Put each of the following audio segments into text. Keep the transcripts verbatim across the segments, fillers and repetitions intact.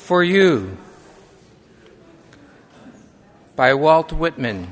For You by Walt Whitman.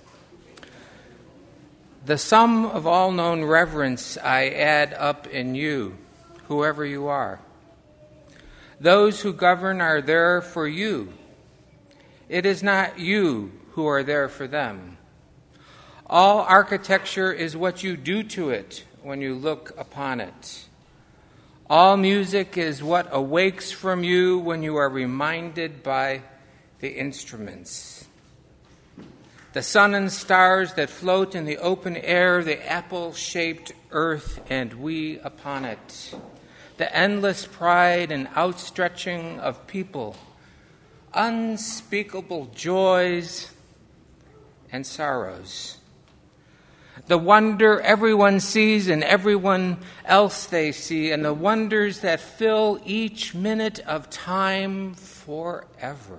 The sum of all known reverence I add up in you, whoever you are. Those who govern are there for you. It is not you who are there for them. All architecture is what you do to it when you look upon it. All music is what awakes from you when you are reminded by the instruments. The sun and stars that float in the open air, the apple-shaped earth, and we upon it. The endless pride and outstretching of people, unspeakable joys and sorrows. The wonder everyone sees and everyone else they see, and the wonders that fill each minute of time forever.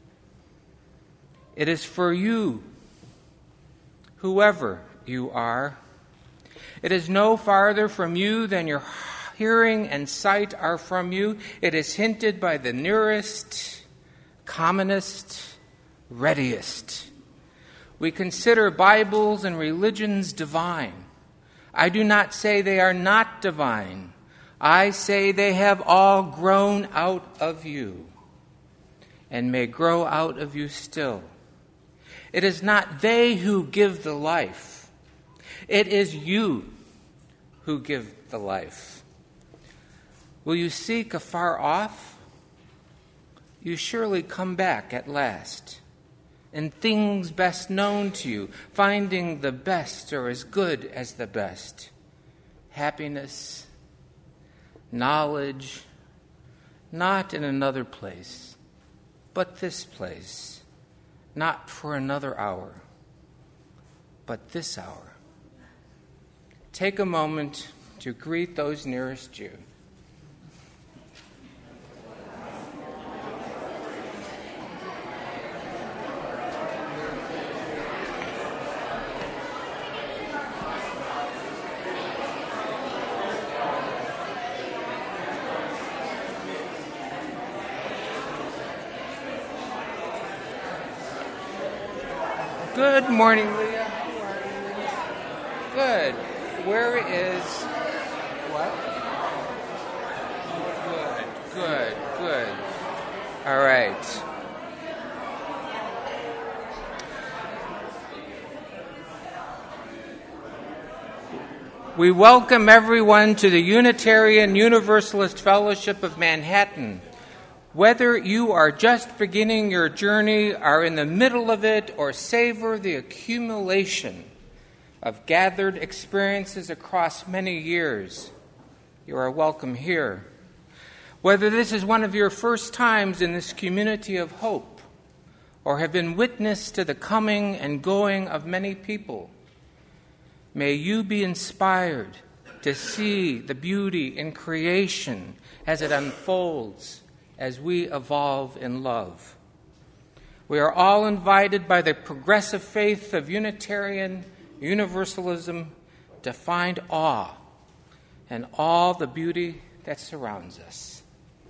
It is for you, whoever you are. It is no farther from you than your hearing and sight are from you. It is hinted by the nearest, commonest, readiest. We consider Bibles and religions divine. I do not say they are not divine. I say they have all grown out of you and may grow out of you still. It is not they who give the life. It is you who give the life. Will you seek afar off? You surely come back at last. And things best known to you, finding the best or as good as the best. Happiness, knowledge, not in another place, but this place. Not for another hour, but this hour. Take a moment to greet those nearest you. Good morning, Leah. How are you? Good. Where is what? Good, good, good. All right. We welcome everyone to the Unitarian Universalist Fellowship of Manhattan. Whether you are just beginning your journey, are in the middle of it, or savor the accumulation of gathered experiences across many years, you are welcome here. Whether this is one of your first times in this community of hope, or have been witness to the coming and going of many people, may you be inspired to see the beauty in creation as it unfolds, as we evolve in love. We are all invited by the progressive faith of Unitarian Universalism to find awe in all the beauty that surrounds us.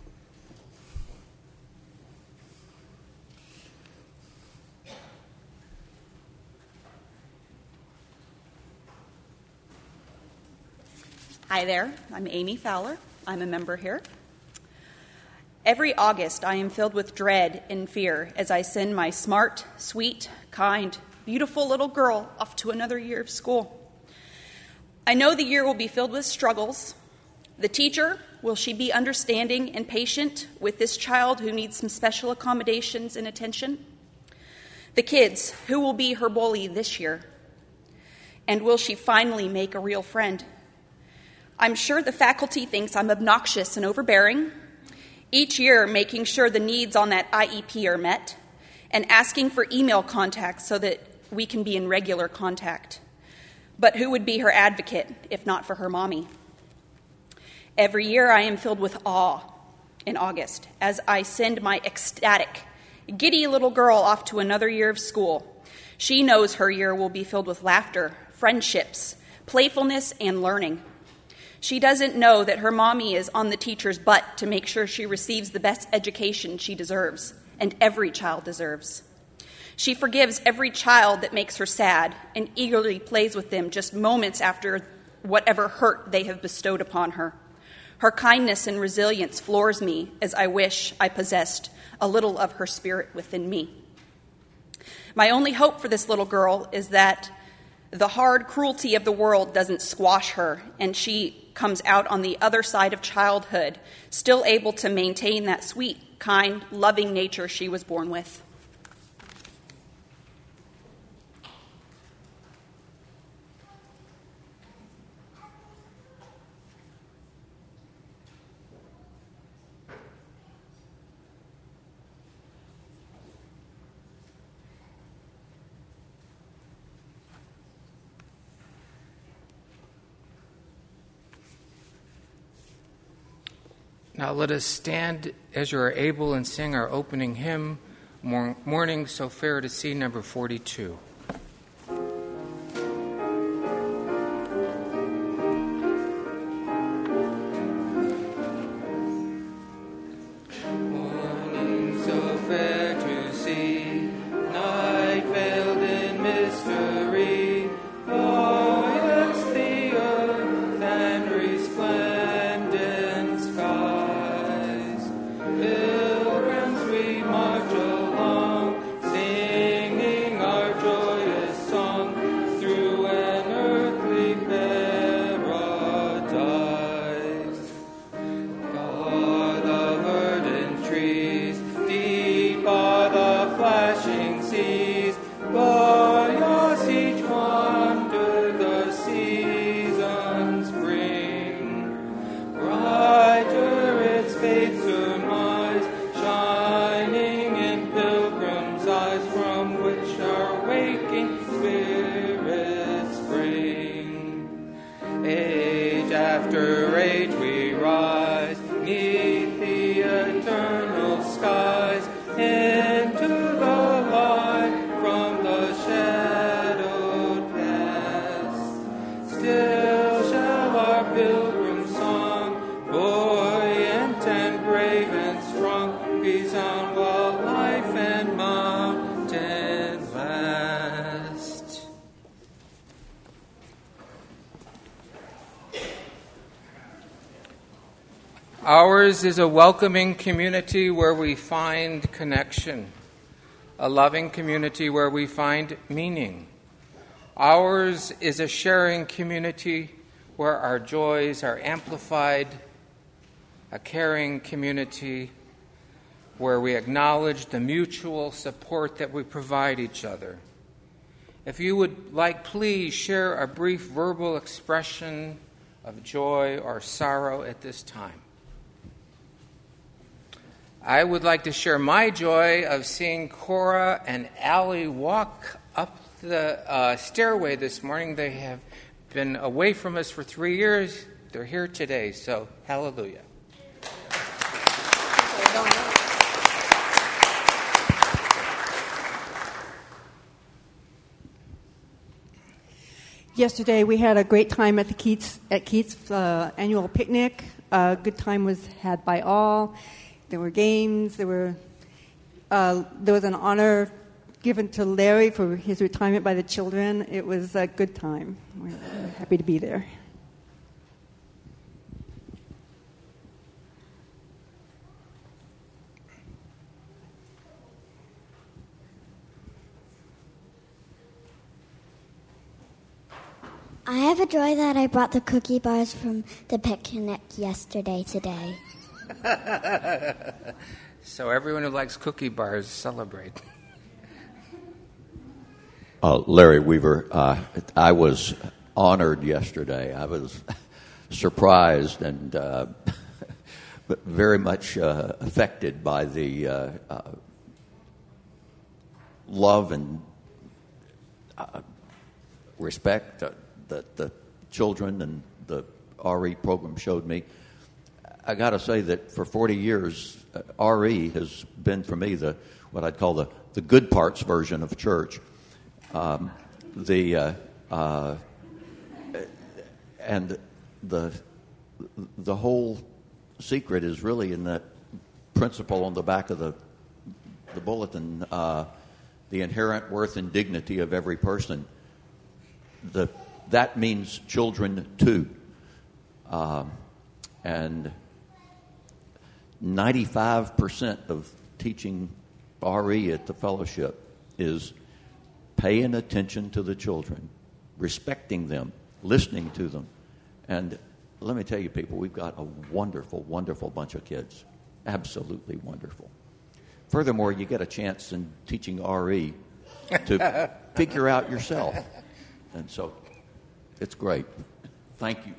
Hi there, I'm Amy Fowler. I'm a member here. Every August, I am filled with dread and fear as I send my smart, sweet, kind, beautiful little girl off to another year of school. I know the year will be filled with struggles. The teacher, will she be understanding and patient with this child who needs some special accommodations and attention? The kids, who will be her bully this year? And will she finally make a real friend? I'm sure the faculty thinks I'm obnoxious and overbearing, each year making sure the needs on that I E P are met, and asking for email contacts so that we can be in regular contact. But who would be her advocate if not for her mommy? Every year I am filled with awe in August as I send my ecstatic, giddy little girl off to another year of school. She knows her year will be filled with laughter, friendships, playfulness, and learning. She doesn't know that her mommy is on the teacher's butt to make sure she receives the best education she deserves, and every child deserves. She forgives every child that makes her sad and eagerly plays with them just moments after whatever hurt they have bestowed upon her. Her kindness and resilience floors me as I wish I possessed a little of her spirit within me. My only hope for this little girl is that the hard cruelty of the world doesn't squash her, and she comes out on the other side of childhood, still able to maintain that sweet, kind, loving nature she was born with. Now let us stand as you are able and sing our opening hymn, Morning So Fair to See, number forty-two. Ours is a welcoming community where we find connection, a loving community where we find meaning. Ours is a sharing community where our joys are amplified, a caring community where we acknowledge the mutual support that we provide each other. If you would like, please share a brief verbal expression of joy or sorrow at this time. I would like to share my joy of seeing Cora and Allie walk up the uh, stairway this morning. They have been away from us for three years. They're here today, so hallelujah. Yesterday we had a great time at the Keats at Keats uh, annual picnic. A uh, good time was had by all. There were games. There were uh, there was an honor given to Larry for his retirement by the children. It was a good time. We're, we're happy to be there. I have a joy that I brought the cookie bars from the picnic yesterday today. So everyone who likes cookie bars, celebrate. Uh, Larry Weaver, uh, I was honored yesterday. I was surprised and uh, very much uh, affected by the uh, uh, love and uh, respect that the children and the R E program showed me. I got to say that for forty years, uh, R E has been for me the what I'd call the, the good parts version of church. Um, the uh, uh, and the the whole secret is really in that principle on the back of the the bulletin, uh, the inherent worth and dignity of every person. The that means children too, uh, and ninety-five percent of teaching R E at the fellowship is paying attention to the children, respecting them, listening to them. And let me tell you, people, we've got a wonderful, wonderful bunch of kids. Absolutely wonderful. Furthermore, you get a chance in teaching R E to figure out yourself. And so it's great. Thank you.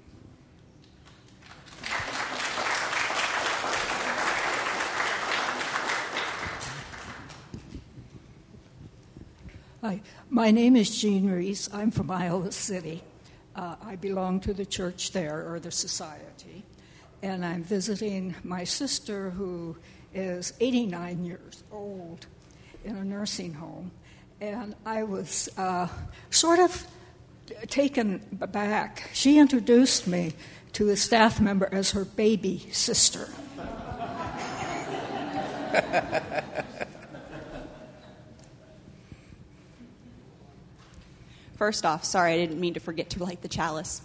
Hi, my name is Jean Reese. I'm from Iowa City. Uh, I belong to the church there, or the society, and I'm visiting my sister who is eighty-nine years old in a nursing home. And I was uh, sort of taken aback. She introduced me to a staff member as her baby sister. First off, sorry, I didn't mean to forget to light the chalice.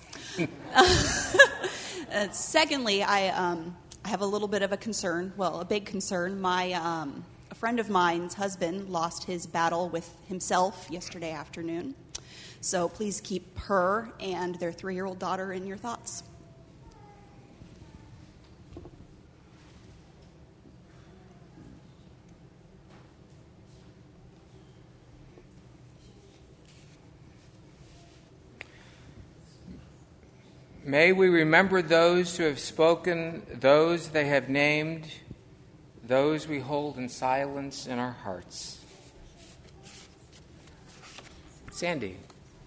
uh, secondly, I um, I have a little bit of a concern, well, a big concern. My um, a friend of mine's husband lost his battle with himself yesterday afternoon. So please keep her and their three-year-old daughter in your thoughts. May we remember those who have spoken, those they have named, those we hold in silence in our hearts. Sandy.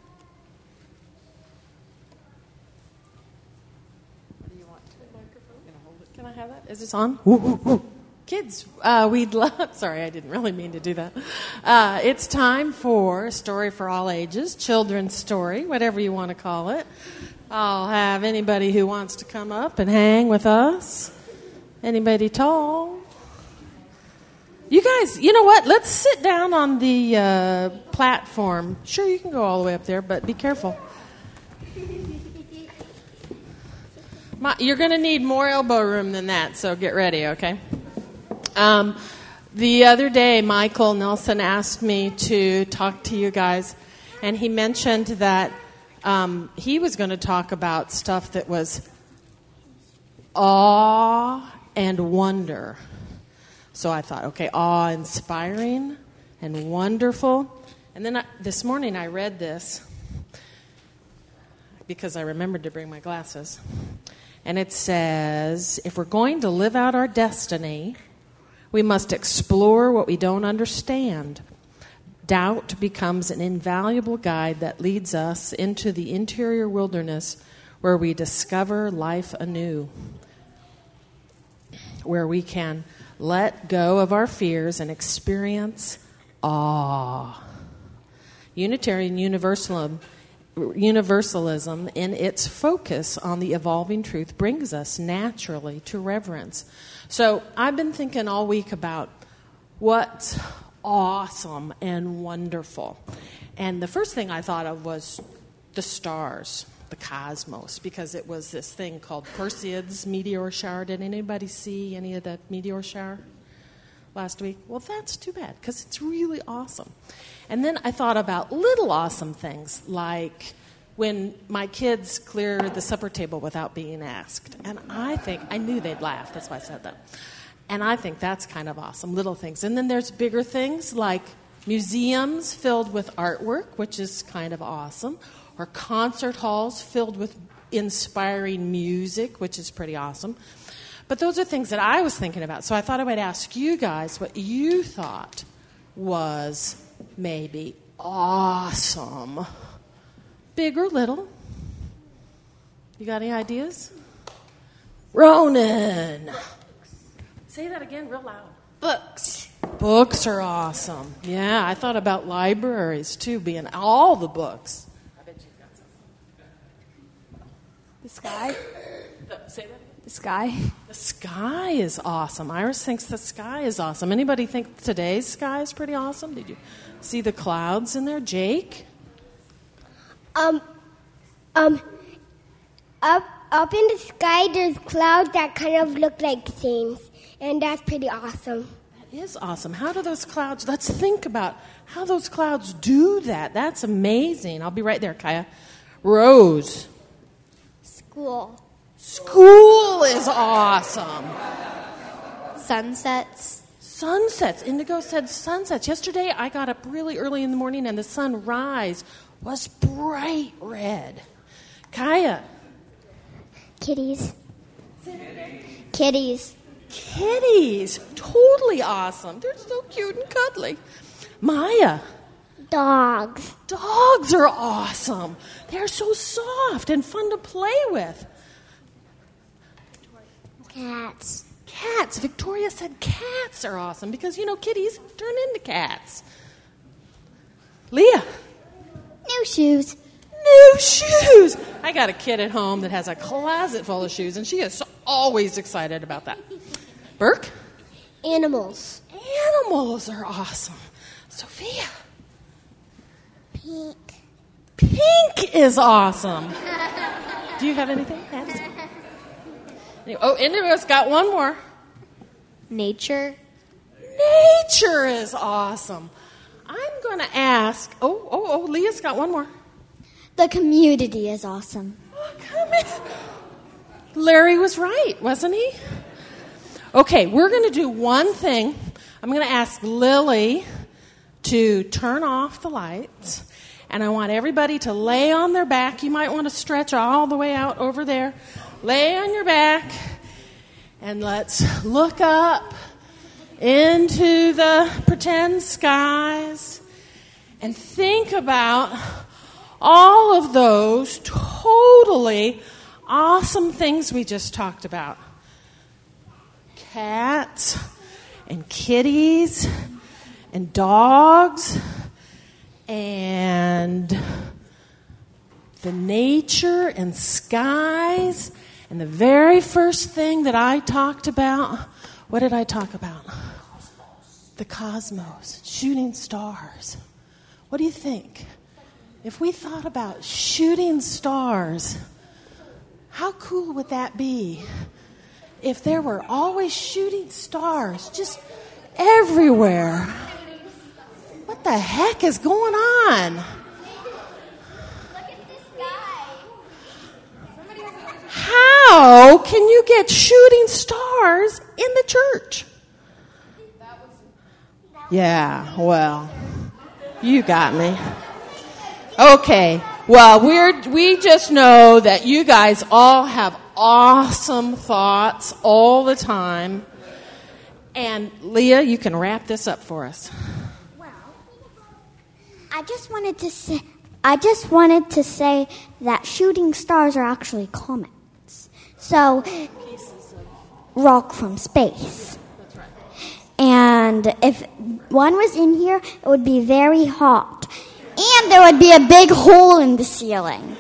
What do you want? The microphone? Can I hold it? Can I have that? Is this on? Woo, woo, woo. Kids, uh, we'd love... Sorry, I didn't really mean to do that. Uh, it's time for a story for all ages, children's story, whatever you want to call it. I'll have anybody who wants to come up and hang with us. Anybody tall? You guys, you know what? Let's sit down on the uh, platform. Sure, you can go all the way up there, but be careful. My, you're going to need more elbow room than that, so get ready, okay? Um, the other day, Michael Nelson asked me to talk to you guys, and he mentioned that Um, he was going to talk about stuff that was awe and wonder. So I thought, okay, awe-inspiring and wonderful. And then I, this morning I read this because I remembered to bring my glasses. And it says, if we're going to live out our destiny, we must explore what we don't understand. Doubt becomes an invaluable guide that leads us into the interior wilderness where we discover life anew, where we can let go of our fears and experience awe. Unitarian Universalism, universalism in its focus on the evolving truth brings us naturally to reverence. So I've been thinking all week about what's awesome and wonderful. And the first thing I thought of was the stars, the cosmos, because it was this thing called Perseids meteor shower. Did anybody see any of that meteor shower last week? Well, that's too bad, because it's really awesome. And then I thought about little awesome things, like when my kids clear the supper table without being asked. And I think, I knew they'd laugh, that's why I said that. And I think that's kind of awesome, little things. And then there's bigger things like museums filled with artwork, which is kind of awesome, or concert halls filled with inspiring music, which is pretty awesome. But those are things that I was thinking about. So I thought I would ask you guys what you thought was maybe awesome. Big or little? You got any ideas? Ronan. Say that again real loud. Books. Books are awesome. Yeah, I thought about libraries, too, being all the books. I bet you've got some. The sky. Say that. The sky. The sky is awesome. Iris thinks the sky is awesome. Anybody think today's sky is pretty awesome? Did you see the clouds in there? Jake? Um, um, up, up in the sky, there's clouds that kind of look like things, and that's pretty awesome. That is awesome. How do those clouds, let's think about how those clouds do that. That's amazing. I'll be right there, Kaya. Rose. School. School is awesome. Sunsets. Sunsets. Indigo said sunsets. Yesterday I got up really early in the morning and the sunrise was bright red. Kaya. Kitties. Kitties. Kitties. Totally awesome. They're so cute and cuddly. Maya. Dogs. Dogs are awesome. They're so soft and fun to play with. Cats. Cats. Victoria said cats are awesome because, you know, kitties turn into cats. Leah. New shoes. New shoes. I got a kid at home that has a closet full of shoes, and she is always excited about that. Burke? Animals. Animals are awesome. Sophia? Pink. Pink is awesome. Do you have anything? Oh, Indigo's got one more. Nature. Nature is awesome. I'm going to ask. Oh, oh, oh, Leah's got one more. The community is awesome. Oh, come in. Larry was right, wasn't he? Okay, we're going to do one thing. I'm going to ask Lily to turn off the lights, and I want everybody to lay on their back. You might want to stretch all the way out over there. Lay on your back, and let's look up into the pretend skies and think about all of those totally awesome things we just talked about. Cats and kitties and dogs and the nature and skies. And the very first thing that I talked about, what did I talk about? The cosmos, shooting stars. What do you think? If we thought about shooting stars, how cool would that be? If there were always shooting stars just everywhere. What the heck is going on? How can you get shooting stars in the church? Yeah, well, you got me. Okay, well, we're, we just know that you guys all have awesome thoughts all the time. And Leah, you can wrap this up for us. Well, I just wanted to say, I just wanted to say that shooting stars are actually comets. So, rock from space. That's right. And if one was in here, it would be very hot. And there would be a big hole in the ceiling.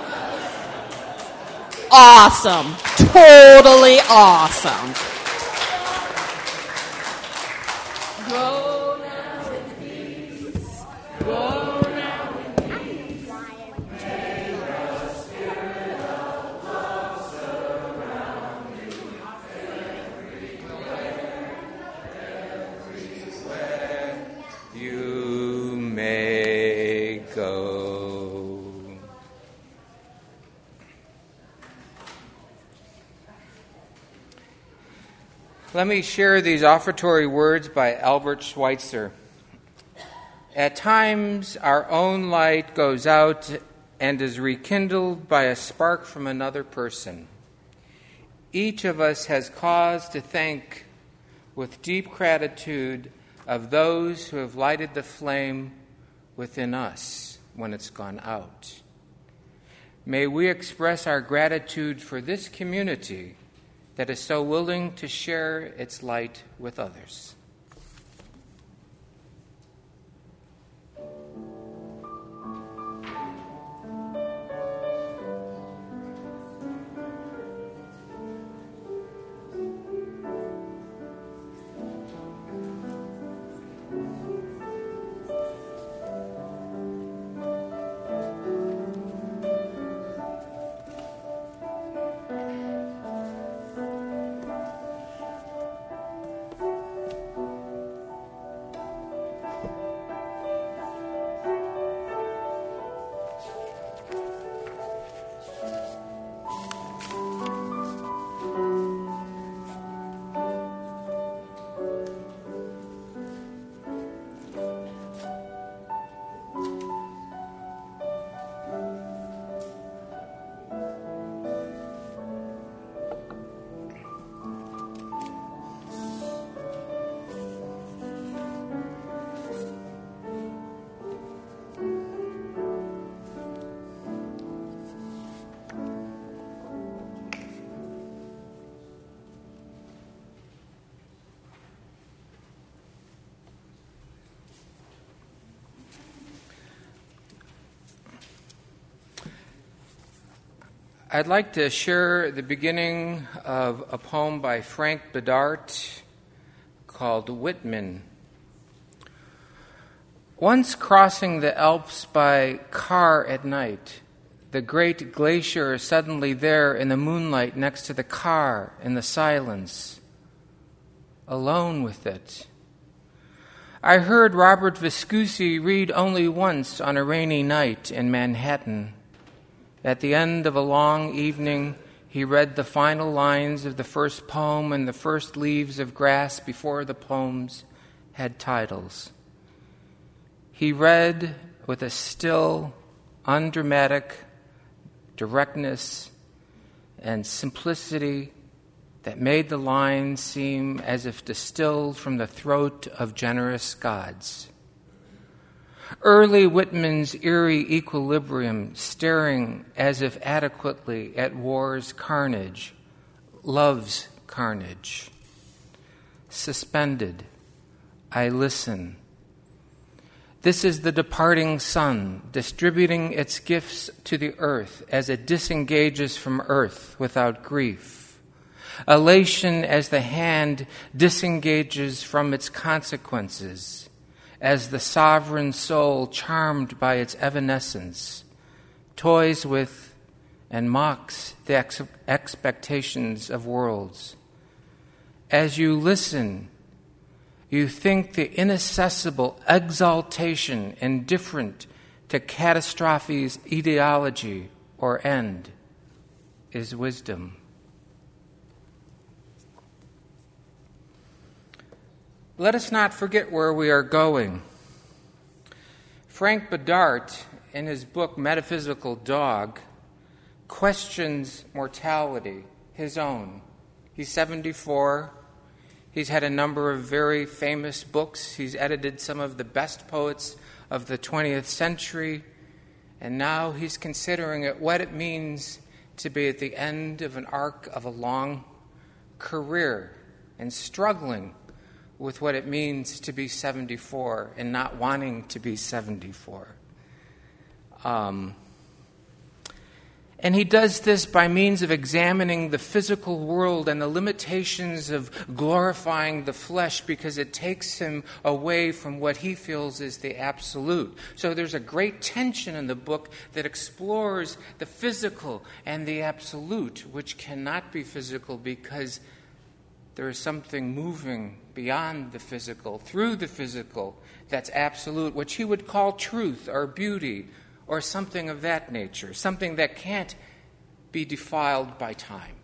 Awesome. Totally awesome. Go now in peace. Go now in peace. May the spirit of love surround you everywhere, everywhere you may go. Let me share these offertory words by Albert Schweitzer. At times, our own light goes out and is rekindled by a spark from another person. Each of us has cause to thank with deep gratitude of those who have lighted the flame within us when it's gone out. May we express our gratitude for this community that is so willing to share its light with others. I'd like to share the beginning of a poem by Frank Bidart called Whitman. Once crossing the Alps by car at night, the great glacier is suddenly there in the moonlight next to the car in the silence, alone with it. I heard Robert Viscusi read only once on a rainy night in Manhattan. At the end of a long evening, he read the final lines of the first poem and the first leaves of grass before the poems had titles. He read with a still, undramatic directness and simplicity that made the lines seem as if distilled from the throat of generous gods. Early Whitman's eerie equilibrium, staring as if adequately at war's carnage, love's carnage. Suspended, I listen. This is the departing sun, distributing its gifts to the earth as it disengages from earth without grief. Elation as the hand disengages from its consequences, as the sovereign soul, charmed by its evanescence, toys with and mocks the ex- expectations of worlds. As you listen, you think the inaccessible exaltation indifferent to catastrophe's ideology or end is wisdom. Let us not forget where we are going. Frank Bidart, in his book Metaphysical Dog, questions mortality, his own. He's seventy-four. He's had a number of very famous books. He's edited some of the best poets of the twentieth century. And now he's considering it, what it means to be at the end of an arc of a long career and struggling with what it means to be seventy-four and not wanting to be seventy-four. Um, and he does this by means of examining the physical world and the limitations of glorifying the flesh, because it takes him away from what he feels is the absolute. So there's a great tension in the book that explores the physical and the absolute, which cannot be physical because there is something moving beyond the physical, through the physical, that's absolute, which he would call truth or beauty or something of that nature, something that can't be defiled by time.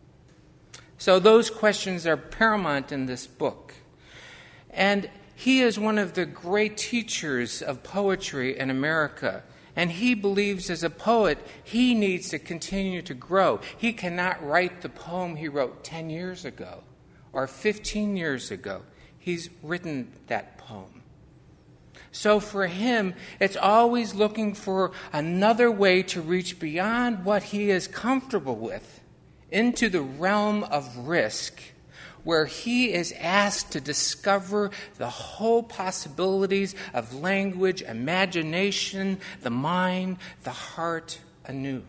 So those questions are paramount in this book. And he is one of the great teachers of poetry in America. And he believes as a poet, he needs to continue to grow. He cannot write the poem he wrote ten years ago. Or fifteen years ago, he's written that poem. So for him, it's always looking for another way to reach beyond what he is comfortable with into the realm of risk, where he is asked to discover the whole possibilities of language, imagination, the mind, the heart anew.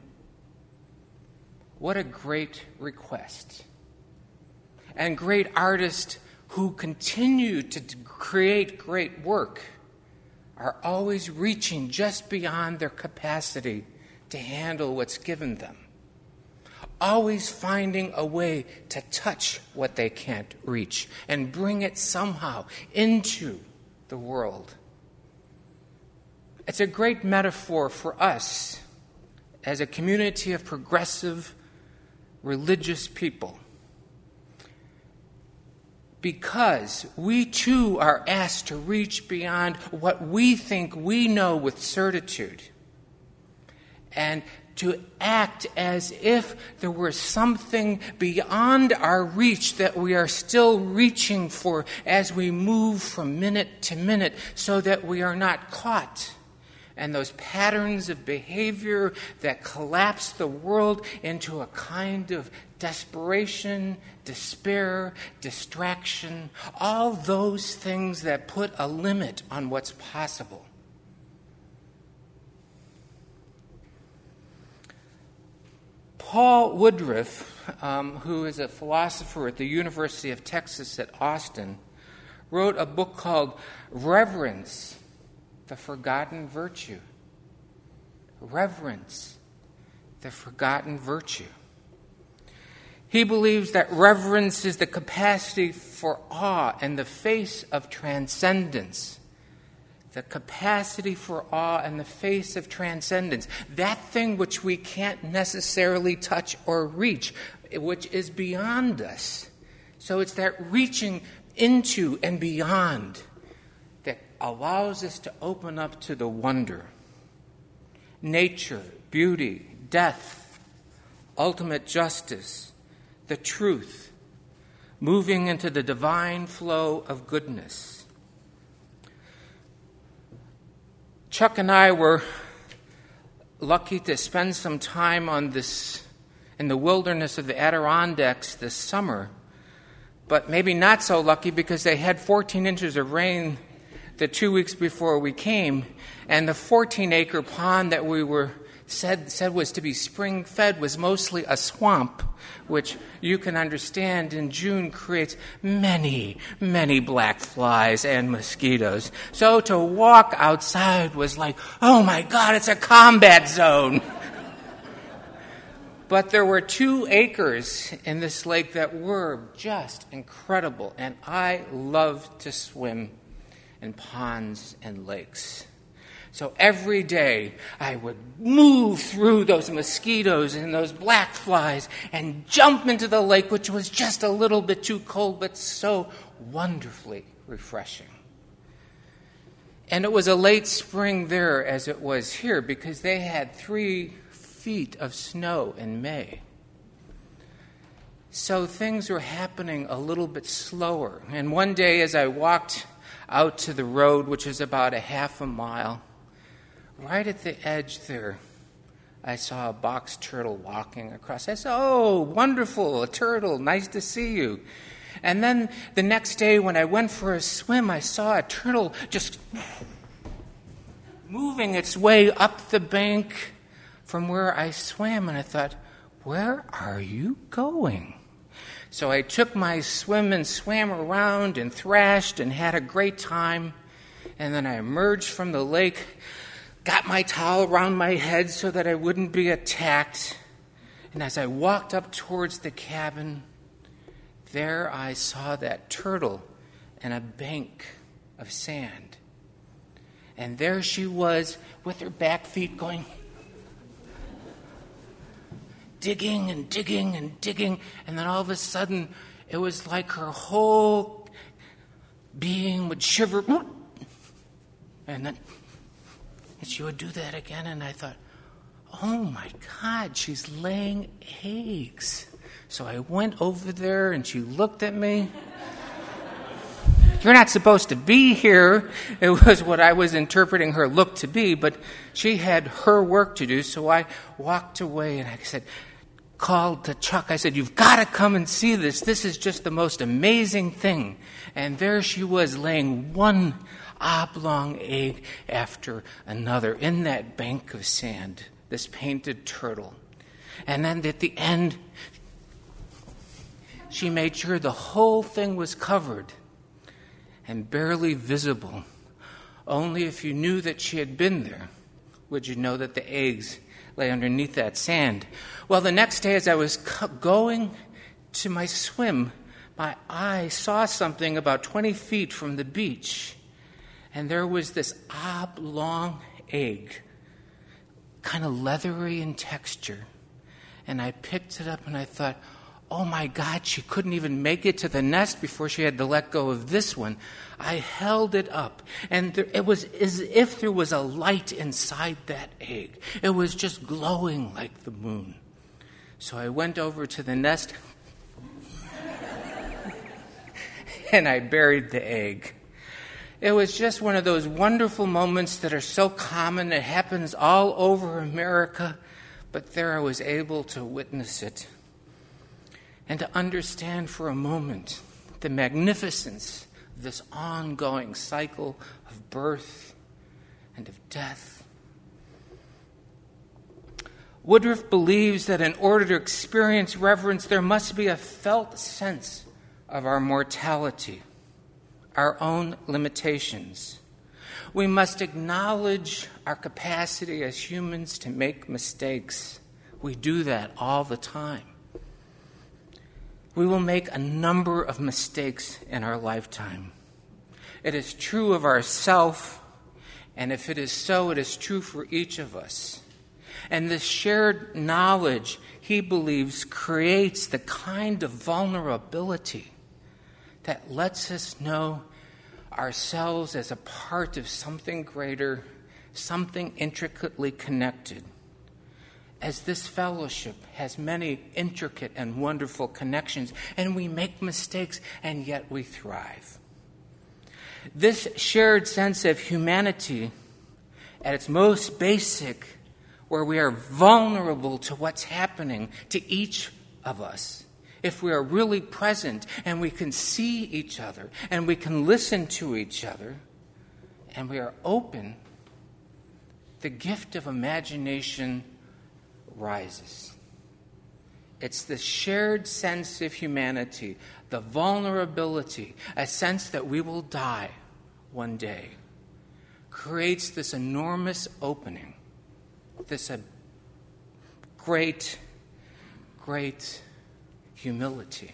What a great request. And great artists who continue to create great work are always reaching just beyond their capacity to handle what's given them. Always finding a way to touch what they can't reach and bring it somehow into the world. It's a great metaphor for us as a community of progressive, religious people, because we too are asked to reach beyond what we think we know with certitude and to act as if there were something beyond our reach that we are still reaching for as we move from minute to minute, so that we are not caught and those patterns of behavior that collapse the world into a kind of desperation, despair, distraction, all those things that put a limit on what's possible. Paul Woodruff, um, who is a philosopher at the University of Texas at Austin, wrote a book called Reverence, the Forgotten Virtue. Reverence, the Forgotten Virtue. He believes that reverence is the capacity for awe in the face of transcendence. The capacity for awe in the face of transcendence. That thing which we can't necessarily touch or reach, which is beyond us. So it's that reaching into and beyond that allows us to open up to the wonder. Nature, beauty, death, ultimate justice, the truth, moving into the divine flow of goodness. Chuck and I were lucky to spend some time on this in the wilderness of the Adirondacks this summer, but maybe not so lucky because they had fourteen inches of rain the two weeks before we came, and the fourteen-acre pond that we were said said was to be spring-fed was mostly a swamp, which you can understand in June creates many, many black flies and mosquitoes. So to walk outside was like, oh my God, it's a combat zone. But there were two acres in this lake that were just incredible, and I love to swim in ponds and lakes. So every day I would move through those mosquitoes and those black flies and jump into the lake, which was just a little bit too cold, but so wonderfully refreshing. And it was a late spring there as it was here because they had three feet of snow in May. So things were happening a little bit slower. And one day as I walked out to the road, which is about a half a mile, right at the edge there, I saw a box turtle walking across. I said, oh, wonderful, a turtle, nice to see you. And then the next day when I went for a swim, I saw a turtle just moving its way up the bank from where I swam. And I thought, where are you going? So I took my swim and swam around and thrashed and had a great time. And then I emerged from the lake, got my towel around my head so that I wouldn't be attacked. And as I walked up towards the cabin, there I saw that turtle in a bank of sand. And there she was with her back feet going, digging and digging and digging. And then all of a sudden, it was like her whole being would shiver. And then and she would do that again, and I thought, oh my God, she's laying eggs. So I went over there, and she looked at me. You're not supposed to be here. It was what I was interpreting her look to be, but she had her work to do, so I walked away, and I said, called to Chuck. I said, you've got to come and see this. This is just the most amazing thing. And there she was laying one oblong egg after another in that bank of sand, this painted turtle. And then at the end, she made sure the whole thing was covered and barely visible. Only if you knew that she had been there would you know that the eggs lay underneath that sand. Well, the next day as I was going to my swim, my eye saw something about twenty feet from the beach. And there was this oblong egg, kind of leathery in texture. And I picked it up and I thought, oh my God, she couldn't even make it to the nest before she had to let go of this one. I held it up, and there, it was as if there was a light inside that egg. It was just glowing like the moon. So I went over to the nest, and I buried the egg. It was just one of those wonderful moments that are so common. It happens all over America, but there I was able to witness it and to understand for a moment the magnificence of this ongoing cycle of birth and of death. Woodruff believes that in order to experience reverence, there must be a felt sense of our mortality, our own limitations. We must acknowledge our capacity as humans to make mistakes. We do that all the time. We will make a number of mistakes in our lifetime. It is true of ourselves, and if it is so, it is true for each of us. And this shared knowledge, he believes, creates the kind of vulnerability that lets us know ourselves as a part of something greater, something intricately connected. As this fellowship has many intricate and wonderful connections, and we make mistakes, and yet we thrive. This shared sense of humanity, at its most basic, where we are vulnerable to what's happening to each of us, if we are really present and we can see each other and we can listen to each other and we are open, the gift of imagination rises. It's the shared sense of humanity, the vulnerability, a sense that we will die one day, creates this enormous opening, this uh, great, great humility.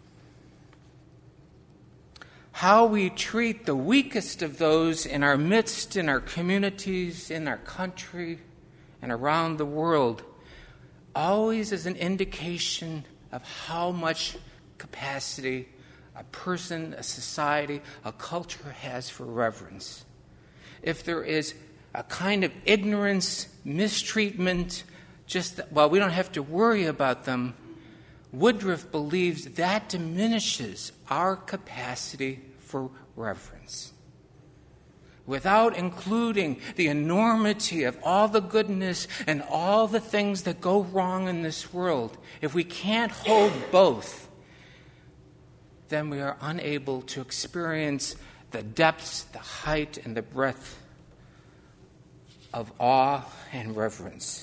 How we treat the weakest of those in our midst, in our communities, in our country, and around the world, always is an indication of how much capacity a person, a society, a culture has for reverence. If there is a kind of ignorance, mistreatment, just that, well, we don't have to worry about them, Woodruff believes that diminishes our capacity for reverence. Without including the enormity of all the goodness and all the things that go wrong in this world, if we can't hold both, then we are unable to experience the depths, the height, and the breadth of awe and reverence.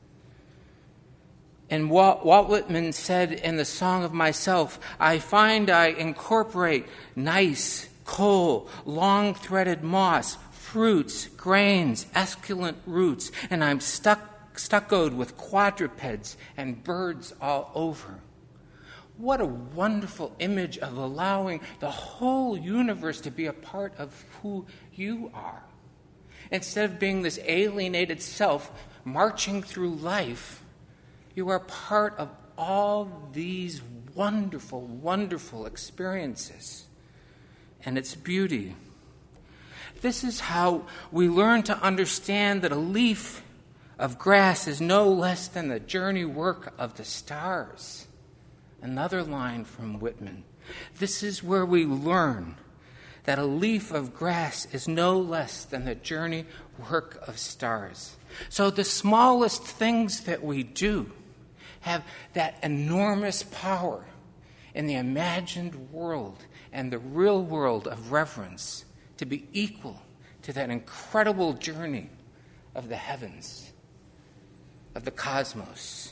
And Walt, Walt Whitman said in the Song of Myself, I find I incorporate nice, coal, long-threaded moss, fruits, grains, esculent roots, and I'm stuck, stuccoed with quadrupeds and birds all over. What a wonderful image of allowing the whole universe to be a part of who you are. Instead of being this alienated self marching through life, you are part of all these wonderful, wonderful experiences and its beauty. This is how we learn to understand that a leaf of grass is no less than the journey work of the stars. Another line from Whitman. This is where we learn that a leaf of grass is no less than the journey work of stars. So the smallest things that we do have that enormous power in the imagined world and the real world of reverence to be equal to that incredible journey of the heavens, of the cosmos.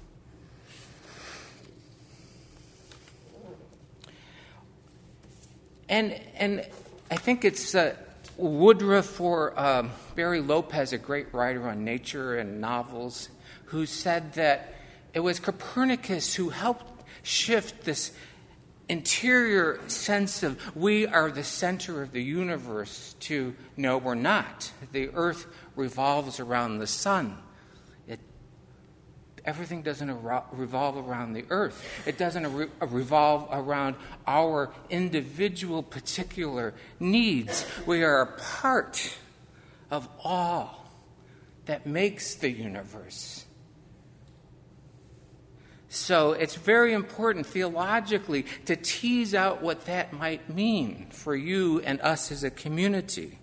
And and I think it's uh, Woodruff or uh, Barry Lopez, a great writer on nature and novels, who said that it was Copernicus who helped shift this interior sense of we are the center of the universe to no, we're not. The earth revolves around the sun. It, everything doesn't ar- revolve around the earth. It doesn't re- revolve around our individual particular needs. We are a part of all that makes the universe. So it's very important theologically to tease out what that might mean for you and us as a community.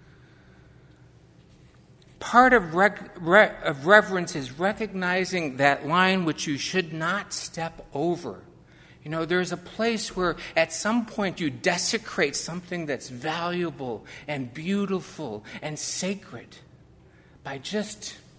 Part of, rec- re- of reverence is recognizing that line which you should not step over. You know, there's a place where at some point you desecrate something that's valuable and beautiful and sacred by just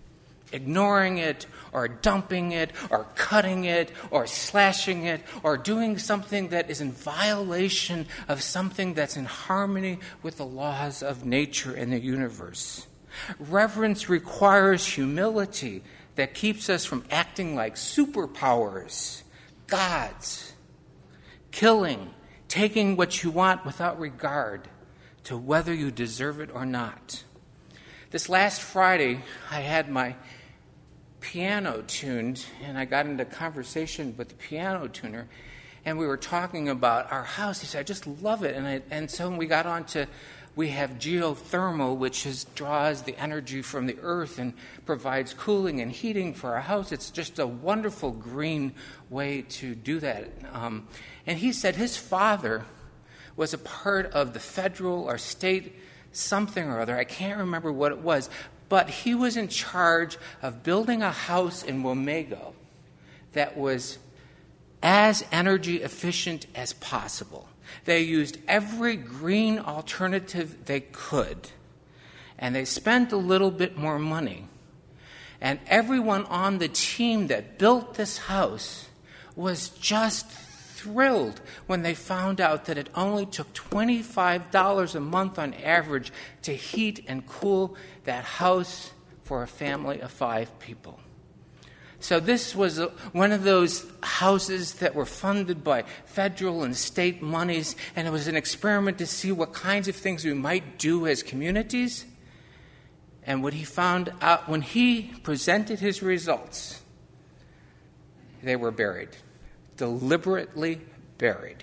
ignoring it or dumping it or cutting it or slashing it or doing something that is in violation of something that's in harmony with the laws of nature and the universe. Reverence requires humility that keeps us from acting like superpowers, gods, killing, taking what you want without regard to whether you deserve it or not. This last Friday, I had my piano tuned, and I got into conversation with the piano tuner, and we were talking about our house. He said, I just love it. And I, and so we got on to, we have geothermal, which is, draws the energy from the earth and provides cooling and heating for our house. It's just a wonderful green way to do that. Um, and he said his father was a part of the federal or state something or other. I can't remember what it was. But he was in charge of building a house in Wamego that was as energy efficient as possible. They used every green alternative they could, and they spent a little bit more money. And everyone on the team that built this house was just thrilled when they found out that it only took twenty-five dollars a month on average to heat and cool that house for a family of five people. So this was a, one of those houses that were funded by federal and state monies, and it was an experiment to see what kinds of things we might do as communities. And what he found out, when he presented his results, they were buried. Deliberately buried,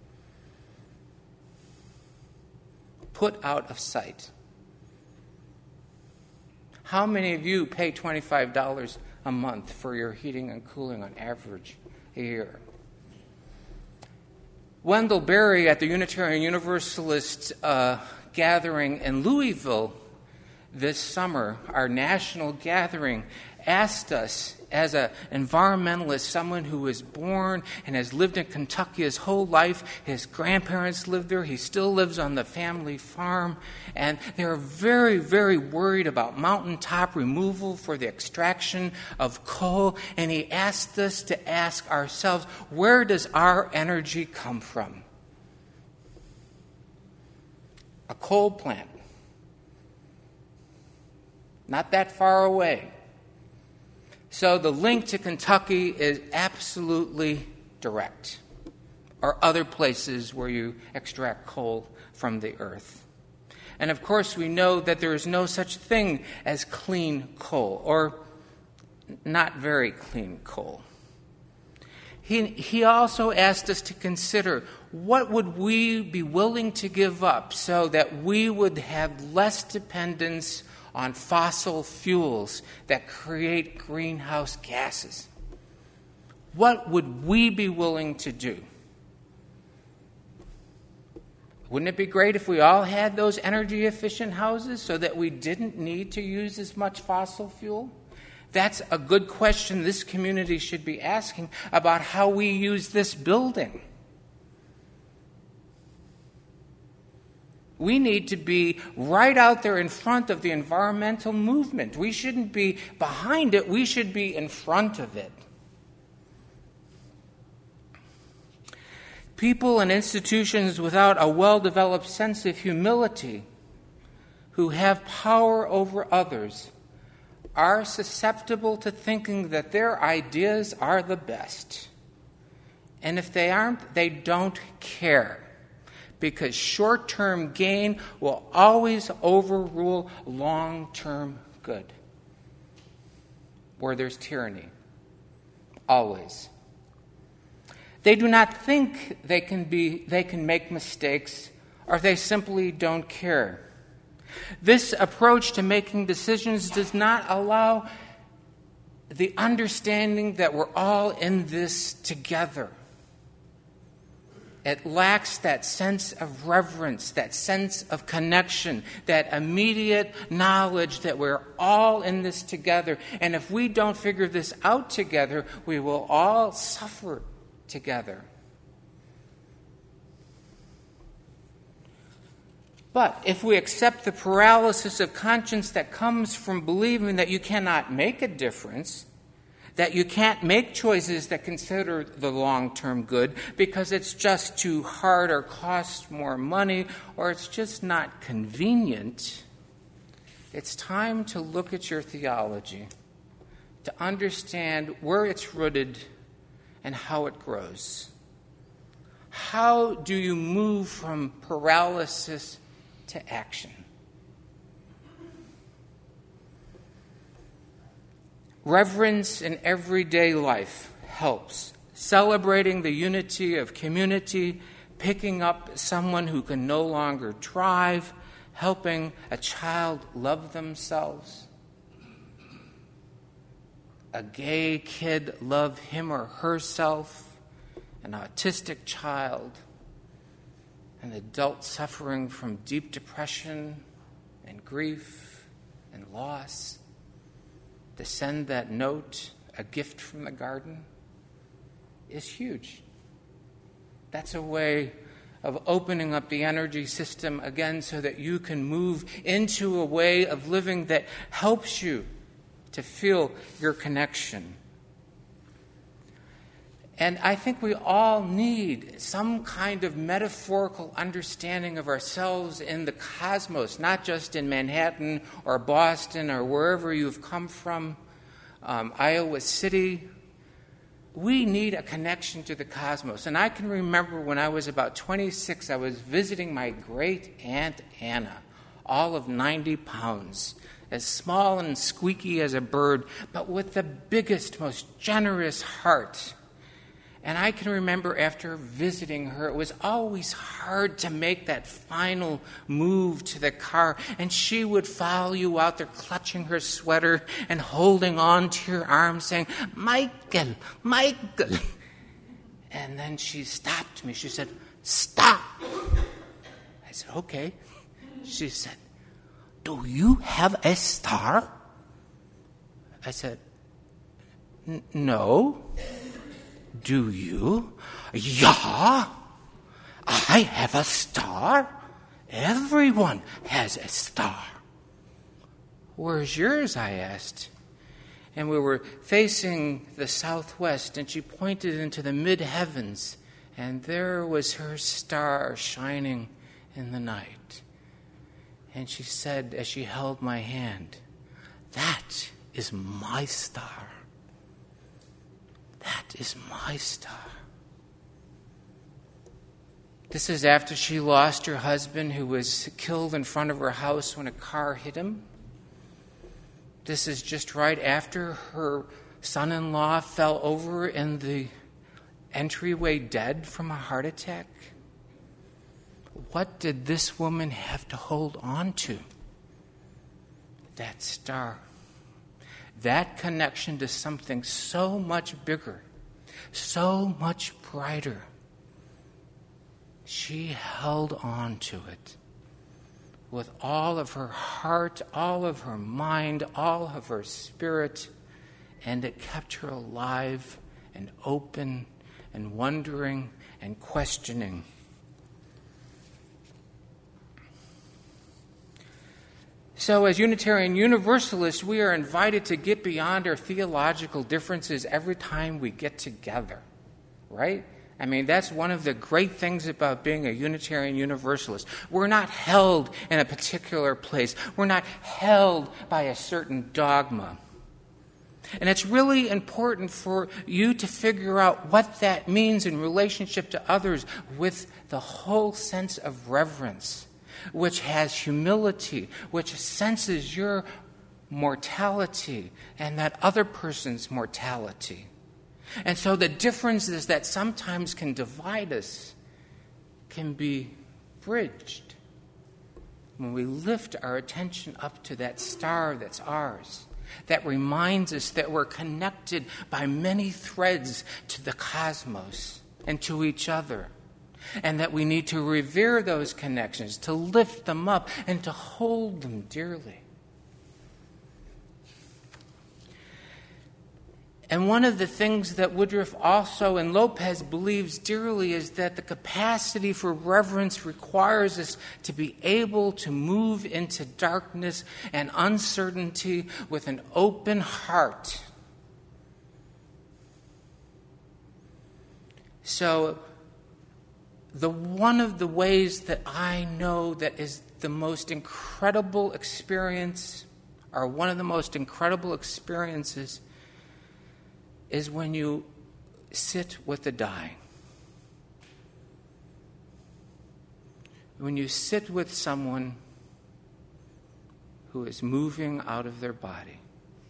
put out of sight. How many of you pay twenty-five dollars a month for your heating and cooling on average a year? Wendell Berry at the Unitarian Universalist uh, gathering in Louisville this summer, our national gathering, asked us, as an environmentalist, someone who was born and has lived in Kentucky his whole life, his grandparents lived there, he still lives on the family farm, and they're very, very worried about mountaintop removal for the extraction of coal, and he asked us to ask ourselves, where does our energy come from? A coal plant. Not that far away. So the link to Kentucky is absolutely direct, or other places where you extract coal from the earth. And of course, we know that there is no such thing as clean coal, or not very clean coal. He, he also asked us to consider, what would we be willing to give up so that we would have less dependence on fossil fuels that create greenhouse gases? What would we be willing to do? Wouldn't it be great if we all had those energy efficient houses so that we didn't need to use as much fossil fuel? That's a good question this community should be asking about how we use this building. We need to be right out there in front of the environmental movement. We shouldn't be behind it. We should be in front of it. People and institutions without a well-developed sense of humility, who have power over others, are susceptible to thinking that their ideas are the best. And if they aren't, they don't care. Because short-term gain will always overrule long-term good. Where there's tyranny. Always. They do not think they can be they can make mistakes, or they simply don't care. This approach to making decisions does not allow the understanding that we're all in this together. It lacks that sense of reverence, that sense of connection, that immediate knowledge that we're all in this together. And if we don't figure this out together, we will all suffer together. But if we accept the paralysis of conscience that comes from believing that you cannot make a difference, that you can't make choices that consider the long-term good because it's just too hard or costs more money or it's just not convenient, it's time to look at your theology, to understand where it's rooted and how it grows. How do you move from paralysis to action? Reverence in everyday life helps. Celebrating the unity of community, picking up someone who can no longer drive, helping a child love themselves, a gay kid love him or herself, an autistic child, an adult suffering from deep depression and grief and loss, to send that note, a gift from the garden, is huge. That's a way of opening up the energy system again so that you can move into a way of living that helps you to feel your connection. And I think we all need some kind of metaphorical understanding of ourselves in the cosmos, not just in Manhattan or Boston or wherever you've come from, um, Iowa City. We need a connection to the cosmos. And I can remember when I was about twenty-six, I was visiting my great aunt Anna, all of ninety pounds, as small and squeaky as a bird, but with the biggest, most generous heart. And I can remember after visiting her, it was always hard to make that final move to the car. And she would follow you out there clutching her sweater and holding on to your arm saying, "Michael, Michael." And then she stopped me. She said, "Stop." I said, "Okay." She said, "Do you have a star?" I said, "No." "Do you?" "Yeah, I have a star. Everyone has a star." "Where's yours?" I asked. And we were facing the southwest, and she pointed into the mid-heavens, and there was her star shining in the night. And she said, as she held my hand, "That is my star. That is my star." This is after she lost her husband, who was killed in front of her house when a car hit him. This is just right after her son-in-law fell over in the entryway dead from a heart attack. What did this woman have to hold on to? That star. That connection to something so much bigger, so much brighter. She held on to it with all of her heart, all of her mind, all of her spirit, and it kept her alive and open and wondering and questioning. So as Unitarian Universalists, we are invited to get beyond our theological differences every time we get together, right? I mean, that's one of the great things about being a Unitarian Universalist. We're not held in a particular place. We're not held by a certain dogma. And it's really important for you to figure out what that means in relationship to others with the whole sense of reverence, which has humility, which senses your mortality and that other person's mortality. And so the differences that sometimes can divide us can be bridged when we lift our attention up to that star that's ours, that reminds us that we're connected by many threads to the cosmos and to each other. And that we need to revere those connections, to lift them up, and to hold them dearly. And one of the things that Woodruff also and Lopez believes dearly is that the capacity for reverence requires us to be able to move into darkness and uncertainty with an open heart. So, the one of the ways that I know that is the most incredible experience, or one of the most incredible experiences, is when you sit with the dying. When you sit with someone who is moving out of their body.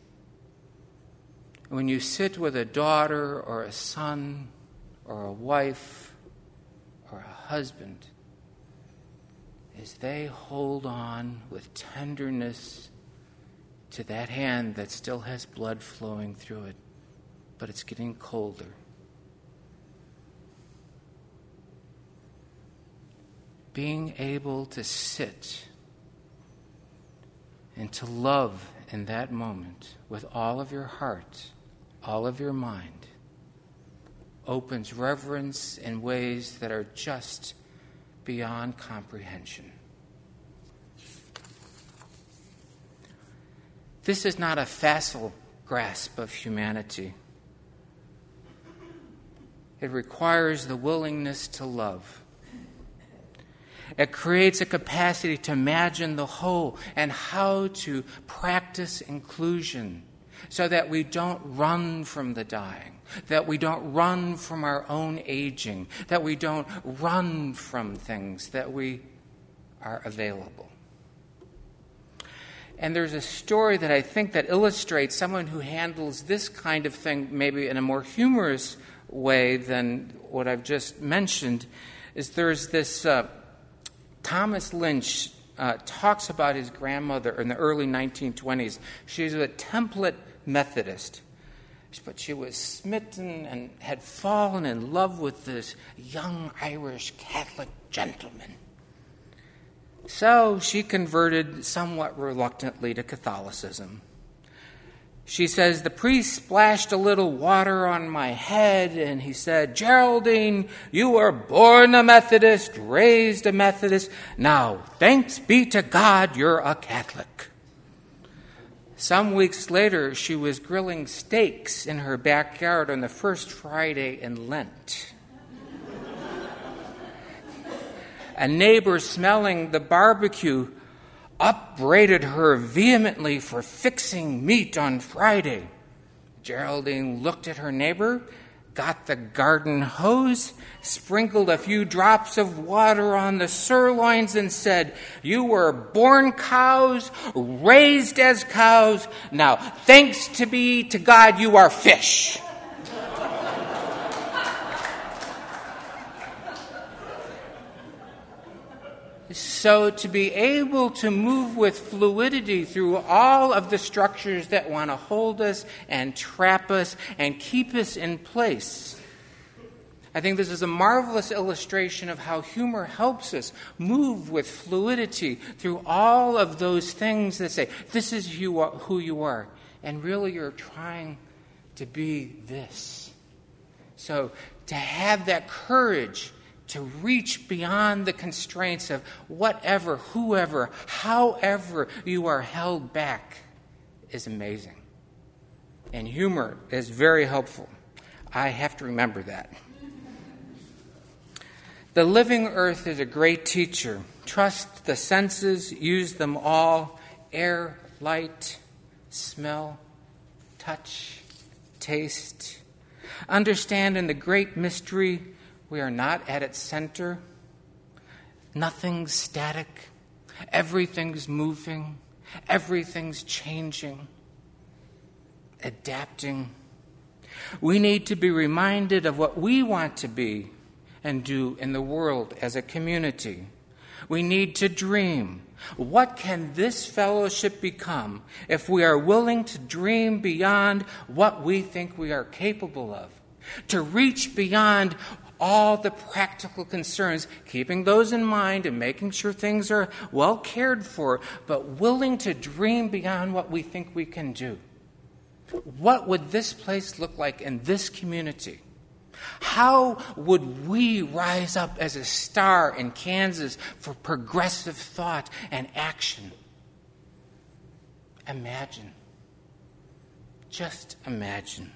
When you sit with a daughter or a son or a wife or a husband, as they hold on with tenderness to that hand that still has blood flowing through it, but it's getting colder. Being able to sit and to love in that moment with all of your heart, all of your mind, opens reverence in ways that are just beyond comprehension. This is not a facile grasp of humanity. It requires the willingness to love. It creates a capacity to imagine the whole and how to practice inclusion so that we don't run from the dying, that we don't run from our own aging, that we don't run from things, that we are available. And there's a story that I think that illustrates someone who handles this kind of thing maybe in a more humorous way than what I've just mentioned. Is there's this uh, Thomas Lynch uh, talks about his grandmother in the early nineteen twenties. She was a template Methodist, but she was smitten and had fallen in love with this young Irish Catholic gentleman. So she converted somewhat reluctantly to Catholicism. She says, the priest splashed a little water on my head and he said, Geraldine, you were born a Methodist, raised a Methodist. Now, thanks be to God, you're a Catholic. Some weeks later, she was grilling steaks in her backyard on the first Friday in Lent. A neighbor smelling the barbecue upbraided her vehemently for fixing meat on Friday. Geraldine looked at her neighbor, got the garden hose, sprinkled a few drops of water on the sirloins and said, you were born cows, raised as cows. Now, thanks to be to God, you are fish. So to be able to move with fluidity through all of the structures that want to hold us and trap us and keep us in place. I think this is a marvelous illustration of how humor helps us move with fluidity through all of those things that say, this is you, who you are. And really you're trying to be this. So to have that courage to reach beyond the constraints of whatever, whoever, however you are held back is amazing. And humor is very helpful. I have to remember that. The living earth is a great teacher. Trust the senses, use them all. Air, light, smell, touch, taste. Understand in the great mystery, we are not at its center. Nothing's static. Everything's moving. Everything's changing, adapting. We need to be reminded of what we want to be and do in the world as a community. We need to dream. What can this fellowship become if we are willing to dream beyond what we think we are capable of? To reach beyond all the practical concerns, keeping those in mind and making sure things are well cared for, but willing to dream beyond what we think we can do. What would this place look like in this community? How would we rise up as a star in Kansas for progressive thought and action? Imagine. Just imagine.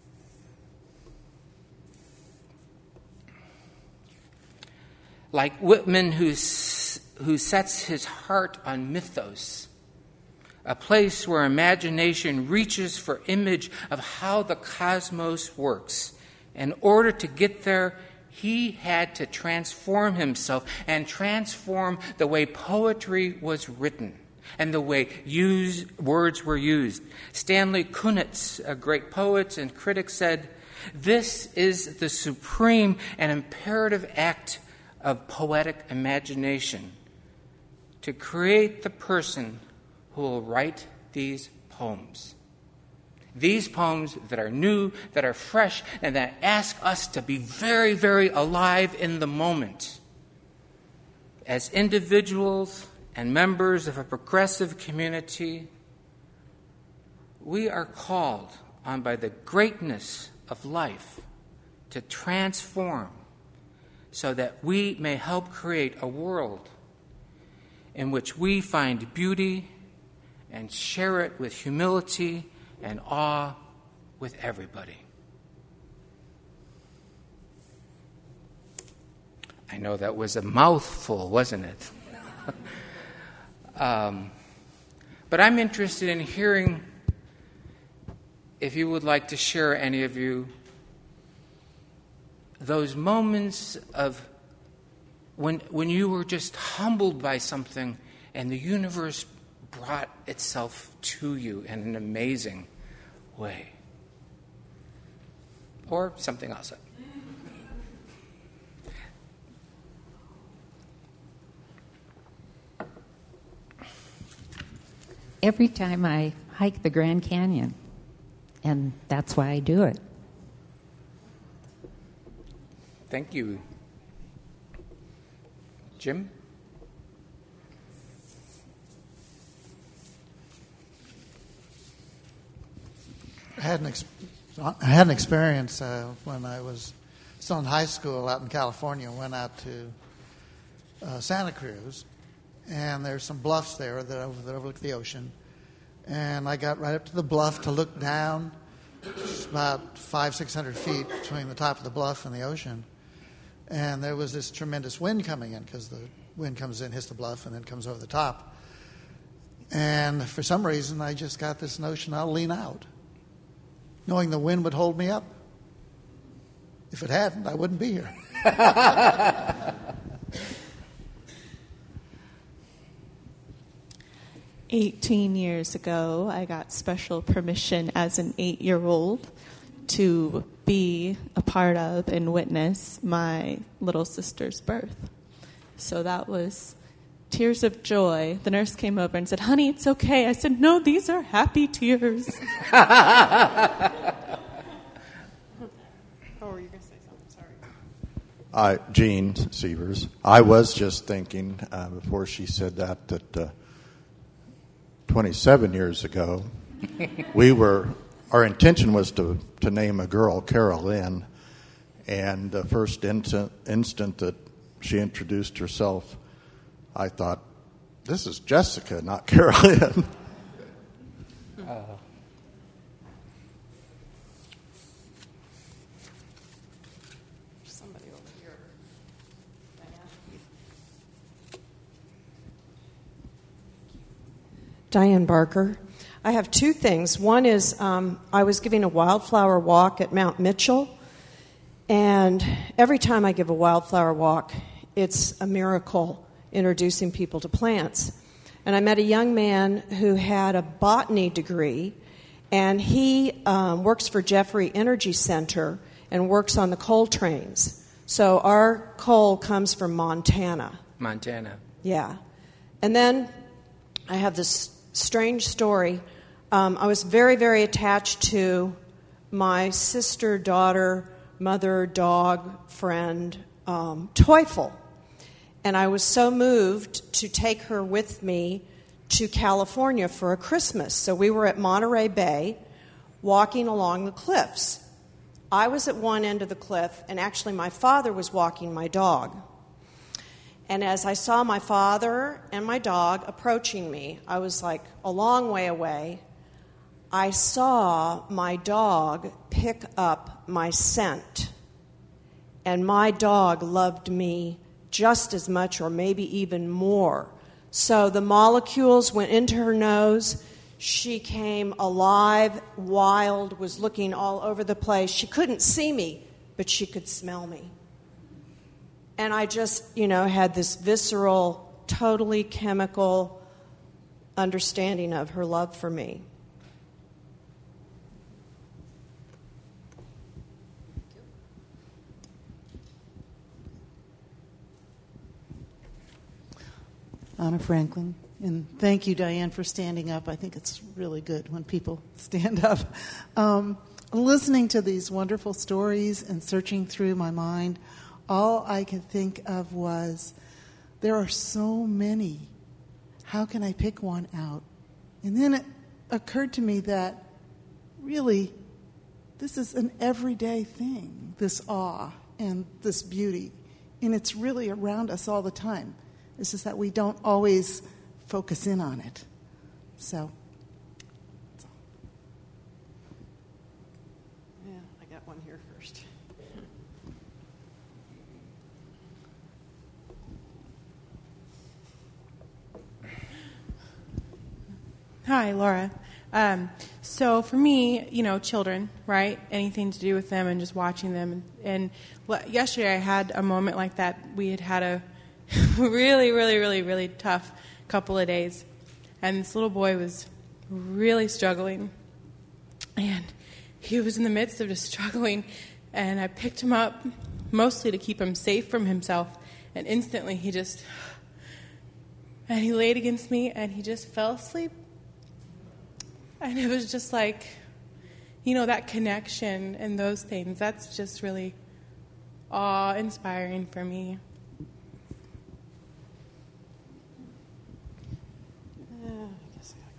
Like Whitman, who, who sets his heart on mythos, a place where imagination reaches for image of how the cosmos works. In order to get there, he had to transform himself and transform the way poetry was written and the way use, words were used. Stanley Kunitz, a great poet and critic, said, "This is the supreme and imperative act of poetic imagination, to create the person who will write these poems. These poems that are new, that are fresh, and that ask us to be very, very alive in the moment. As individuals and members of a progressive community, we are called on by the greatness of life to transform so that we may help create a world in which we find beauty and share it with humility and awe with everybody." I know that was a mouthful, wasn't it? um, but I'm interested in hearing if you would like to share, any of you, those moments of when when you were just humbled by something and the universe brought itself to you in an amazing way. Or something else. Every time I hike the Grand Canyon, and that's why I do it. Thank you. Jim? I had an, ex- I had an experience uh, when I was still in high school out in California. Went out to uh, Santa Cruz, and there's some bluffs there that, over, that overlook the ocean. And I got right up to the bluff to look down. It's about five, six hundred feet between the top of the bluff and the ocean. And there was this tremendous wind coming in, because the wind comes in, hits the bluff, and then comes over the top. And for some reason, I just got this notion I'll lean out, knowing the wind would hold me up. If it hadn't, I wouldn't be here. eighteen years ago, I got special permission as an eight-year-old to be a part of and witness my little sister's birth. So that was tears of joy. The nurse came over and said, "Honey, it's okay." I said, "No, these are happy tears." Oh, were you going to say something? Sorry. Uh, Gene Sievers. I was just thinking uh, before she said that that uh, twenty-seven years ago, we were our intention was to, to name a girl Carol Lynn, and the first instant, instant that she introduced herself, I thought, this is Jessica, not Carol Lynn. Uh, somebody over here. Diane Barker. I have two things. One is um, I was giving a wildflower walk at Mount Mitchell, and every time I give a wildflower walk, it's a miracle introducing people to plants. And I met a young man who had a botany degree, and he um, works for Jeffrey Energy Center and works on the coal trains. So our coal comes from Montana. Montana. Yeah. And then I have this strange story. Um, I was very, very attached to my sister, daughter, mother, dog, friend, um, Teufel. And I was so moved to take her with me to California for a Christmas. So we were at Monterey Bay walking along the cliffs. I was at one end of the cliff, and actually my father was walking my dog. And as I saw my father and my dog approaching me, I was like a long way away. I saw my dog pick up my scent, and my dog loved me just as much or maybe even more. So the molecules went into her nose. She came alive, wild, was looking all over the place. She couldn't see me, but she could smell me. And I just, you know, had this visceral, totally chemical understanding of her love for me. Anna Franklin. And thank you, Diane, for standing up. I think it's really good when people stand up. Um, listening to these wonderful stories and searching through my mind, all I could think of was, there are so many. How can I pick one out? And then it occurred to me that really this is an everyday thing, this awe and this beauty. And it's really around us all the time. It's just that we don't always focus in on it. So, that's all. Yeah, I got one here first. Hi, Laura. Um, so for me, you know, children, right? Anything to do with them and just watching them. And, and yesterday I had a moment like that. We had had a really, really, really, really tough couple of days. And this little boy was really struggling. And he was in the midst of just struggling. And I picked him up mostly to keep him safe from himself. And instantly he just, and he laid against me and he just fell asleep. And it was just like, you know, that connection and those things, that's just really awe-inspiring for me. Yeah, I guess I gotta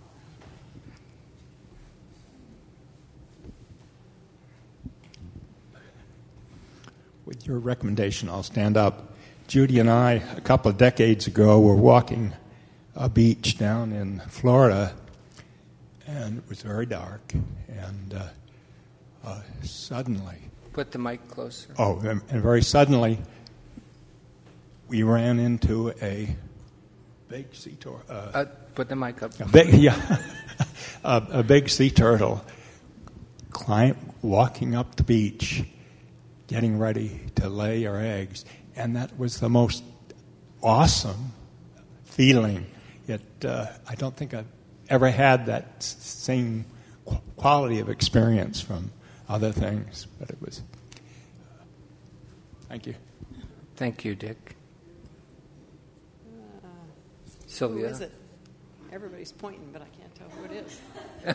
go around. With your recommendation, I'll stand up. Judy and I, a couple of decades ago, were walking a beach down in Florida, and it was very dark, and uh, uh, suddenly... Put the mic closer. Oh, and, and very suddenly, we ran into a big sea turtle. Uh, uh, put the mic up. A big, yeah, a, a big sea turtle climb, walking up the beach, getting ready to lay her eggs, and that was the most awesome feeling. It, uh, I don't think I've ever had that same quality of experience from other things, but it was. Uh, thank you. Thank you, Dick. Uh, Sylvia. Who is it? Everybody's pointing, but I can't tell who it is.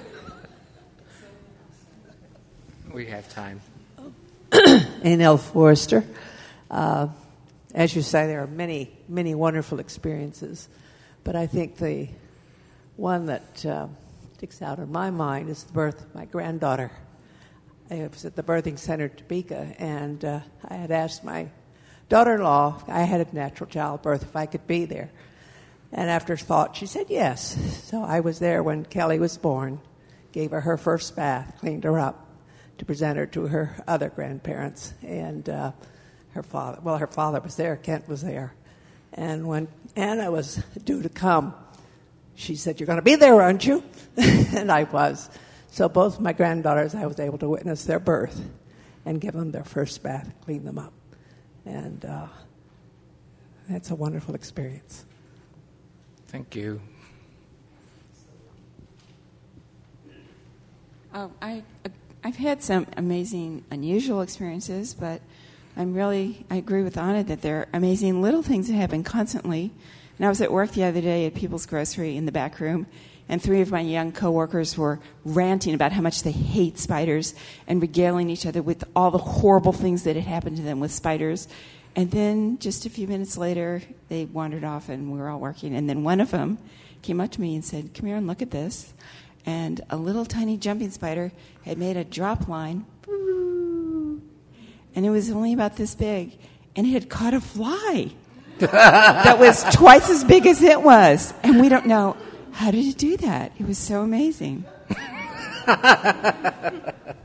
We have time. Ann L. Forrester. Uh, as you say, there are many, many wonderful experiences, but I think the one that uh, sticks out in my mind is the birth of my granddaughter. I was at the birthing center in Topeka, and uh, I had asked my daughter-in-law, I had a natural childbirth, if I could be there. And after thought, she said yes. So I was there when Kelly was born, gave her her first bath, cleaned her up to present her to her other grandparents. And uh, her father, well, her father was there, Kent was there. And when Anna was due to come, she said, "You're going to be there, aren't you?" And I was. So both my granddaughters, I was able to witness their birth and give them their first bath, clean them up. And uh, that's a wonderful experience. Thank you. Oh, I, I've had some amazing, unusual experiences, but I'm really, I agree with Anna that there are amazing little things that happen constantly. And I was at work the other day at People's Grocery in the back room, and three of my young coworkers were ranting about how much they hate spiders and regaling each other with all the horrible things that had happened to them with spiders. And then just a few minutes later, they wandered off and we were all working. And then one of them came up to me and said, "Come here and look at this." and a little tiny jumping spider had made a drop line, and it was only about this big, and it had caught a fly that was twice as big as it was. And we don't know, how did it do that? It was so amazing. uh,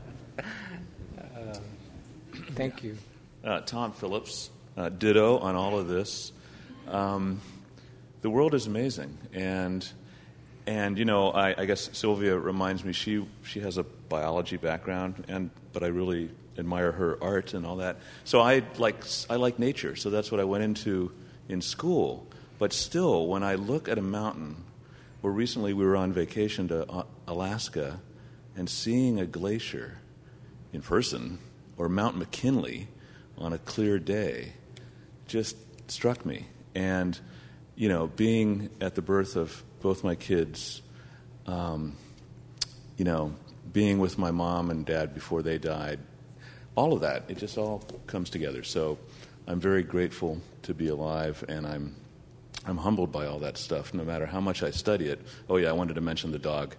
thank you. Uh, Tom Phillips, uh, ditto on all of this. Um, the world is amazing, and and you know, I, I guess Sylvia reminds me she she has a biology background, and but I really admire her art and all that. So I like I like nature, so that's what I went into in school. But still, when I look at a mountain, where recently we were on vacation to Alaska, and seeing a glacier in person, or Mount McKinley on a clear day, just struck me. And, you know, being at the birth of both my kids, um, you know, being with my mom and dad before they died, all of that, it just all comes together. So I'm very grateful to be alive, and I'm I'm humbled by all that stuff, no matter how much I study it. Oh, yeah, I wanted to mention the dog.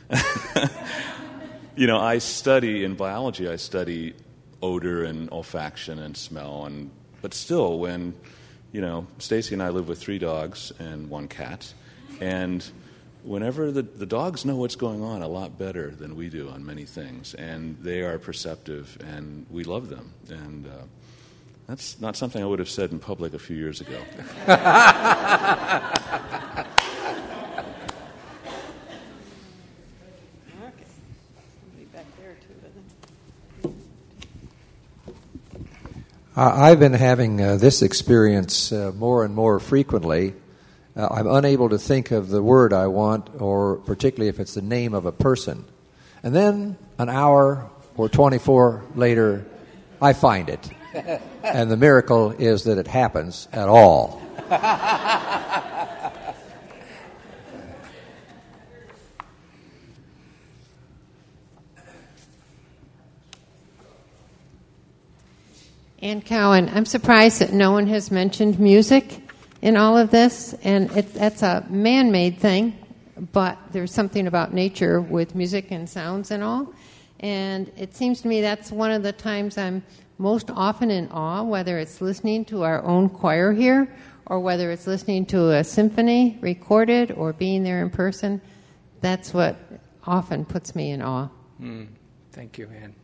You know, I study, in biology, I study odor and olfaction and smell, and but still, when, you know, Stacy and I live with three dogs and one cat, and whenever the, the dogs know what's going on a lot better than we do on many things, and they are perceptive, and we love them, and uh, that's not something I would have said in public a few years ago. I've been having uh, this experience uh, more and more frequently. Uh, I'm unable to think of the word I want, or particularly if it's the name of a person. And then an hour or twenty-four later, I find it. And the miracle is that it happens at all. Ann Cowan, I'm surprised that no one has mentioned music in all of this, and it, that's a man-made thing, but there's something about nature with music and sounds and all, and it seems to me that's one of the times I'm most often in awe, whether it's listening to our own choir here, or whether it's listening to a symphony recorded, or being there in person. That's what often puts me in awe. Mm, thank you, Ann.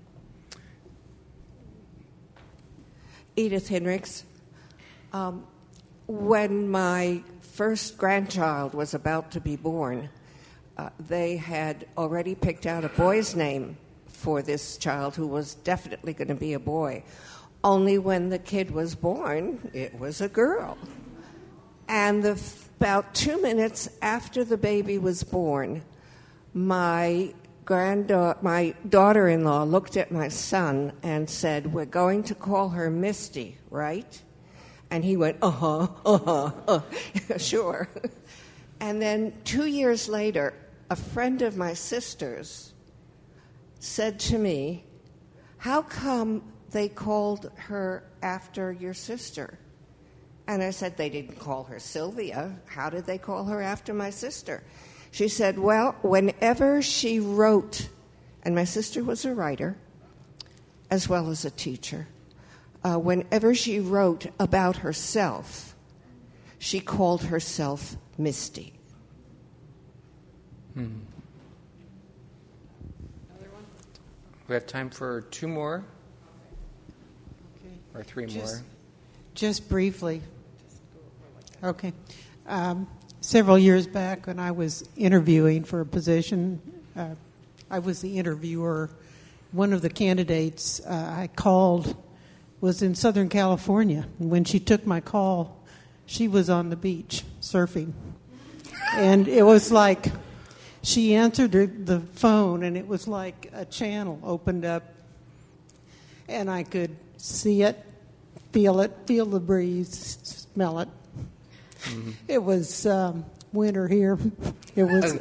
Edith Hendricks. Um, when my first grandchild was about to be born, uh, they had already picked out a boy's name for this child who was definitely going to be a boy. Only when the kid was born, it was a girl. And the, about two minutes after the baby was born, my Granddaughter, my daughter-in-law looked at my son and said, "We're going to call her Misty, right?" And he went, uh-huh, uh-huh, uh, sure. And then two years later, a friend of my sister's said to me, "How come they called her after your sister?" And I said, "They didn't call her Sylvia. How did they call her after my sister?" She said, "Well, whenever she wrote," and my sister was a writer as well as a teacher, uh, whenever she wrote about herself, she called herself Misty. Hmm. We have time for two more, okay. or three just, more. Just briefly. Okay. Um, Several years back, when I was interviewing for a position, uh, I was the interviewer. One of the candidates uh, I called was in Southern California. And when she took my call, she was on the beach surfing. And it was like she answered the phone, and it was like a channel opened up. And I could see it, feel it, feel the breeze, smell it. Mm-hmm. It was um, winter here. It was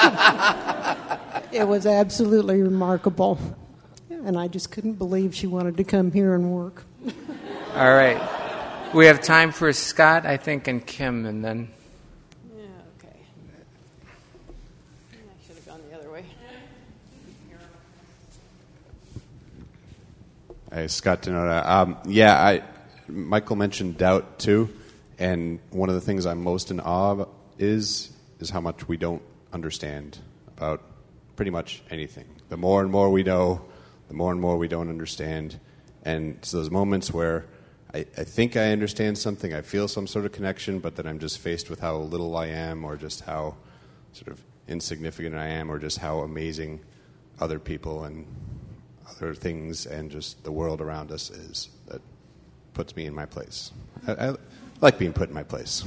it was absolutely remarkable, and I just couldn't believe she wanted to come here and work. All right, we have time for Scott, I think, and Kim, and then. Yeah. Okay. I should have gone the other way. Hey, Scott Denota. Um, yeah, I, Michael mentioned doubt too, and one of the things I'm most in awe of is is how much we don't understand about pretty much anything. The more and more we know, the more and more we don't understand, and it's those moments where I, I think I understand something, I feel some sort of connection, but then I'm just faced with how little I am, or just how sort of insignificant I am, or just how amazing other people and other things and just the world around us is. That puts me in my place. I, I like being put in my place.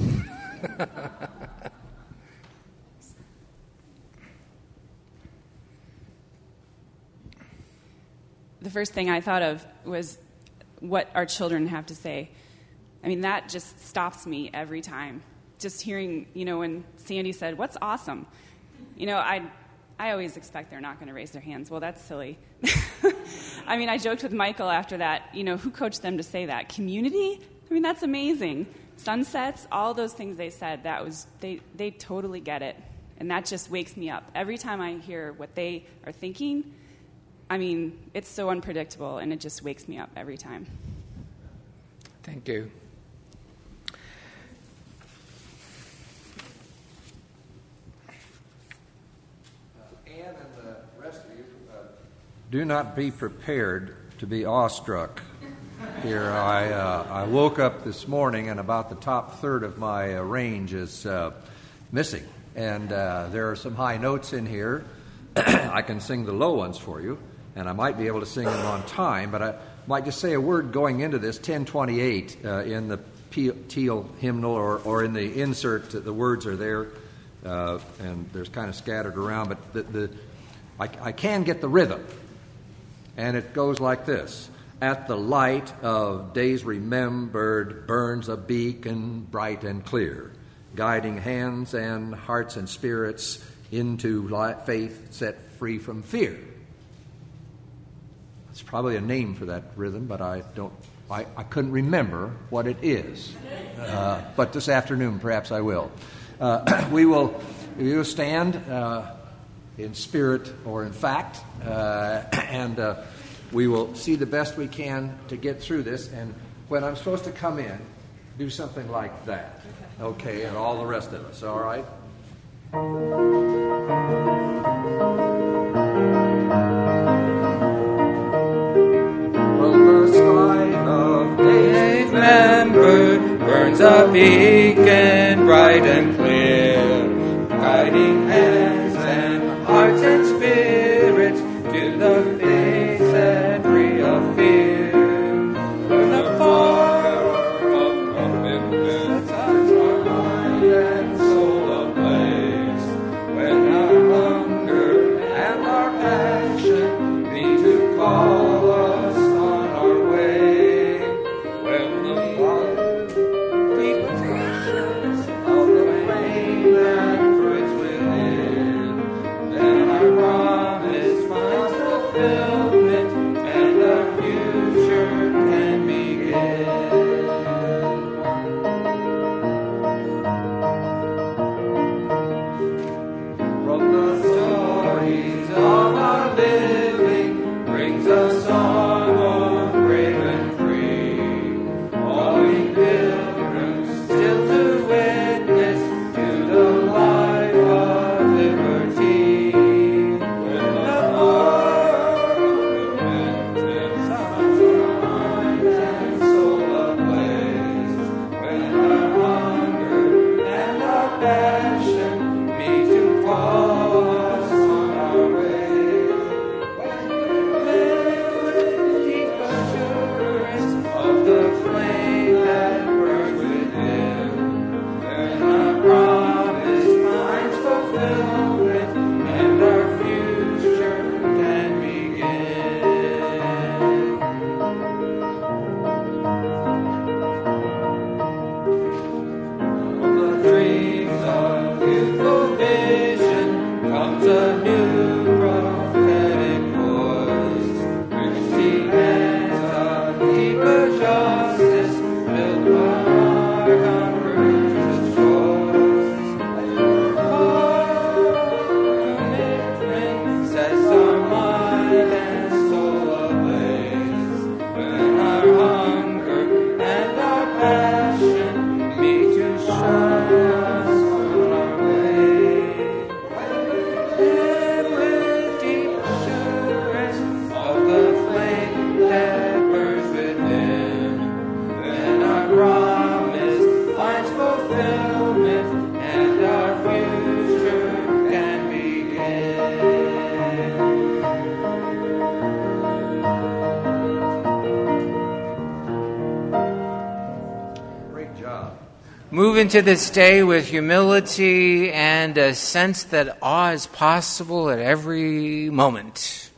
The first thing I thought of was what our children have to say. I mean, that just stops me every time. Just hearing, you know, when Sandy said, "What's awesome?" You know, I I always expect they're not going to raise their hands. Well, that's silly. I mean, I joked with Michael after that, you know, who coached them to say that? Community? I mean, that's amazing. Sunsets, all those things they said, that was, they, they totally get it. And that just wakes me up. Every time I hear what they are thinking, I mean, it's so unpredictable, and it just wakes me up every time. Thank you. Do not be prepared to be awestruck. Here, I uh, I woke up this morning and about the top third of my uh, range is uh, missing, and uh, there are some high notes in here. I can sing the low ones for you, and I might be able to sing them on time, but I might just say a word going into this. ten twenty-eight uh, in the Teal hymnal, or, or in the insert, the words are there, uh, and there's kind of scattered around, but the, the I, I can get the rhythm. And it goes like this. At the light of days remembered burns a beacon bright and clear, guiding hands and hearts and spirits into light, faith set free from fear. It's probably a name for that rhythm, but I don't. I, I couldn't remember what it is. Uh, but this afternoon, perhaps I will. Uh, we will. We will stand. Uh, in spirit or in fact, uh, and uh, we will see the best we can to get through this. And when I'm supposed to come in, do something like that, okay, and all the rest of us, all right? Well, the sky of days remembered burns a beacon bright and clear, guiding hands hearts and spirits to the faith set free of fear. When the fire of commitment sets our mind and soul ablaze, when our hunger and our passion need to call us on our way, when the fire deep ashes of the flame that burns within, then our promise finds fulfilled. Move into this day with humility and a sense that awe is possible at every moment.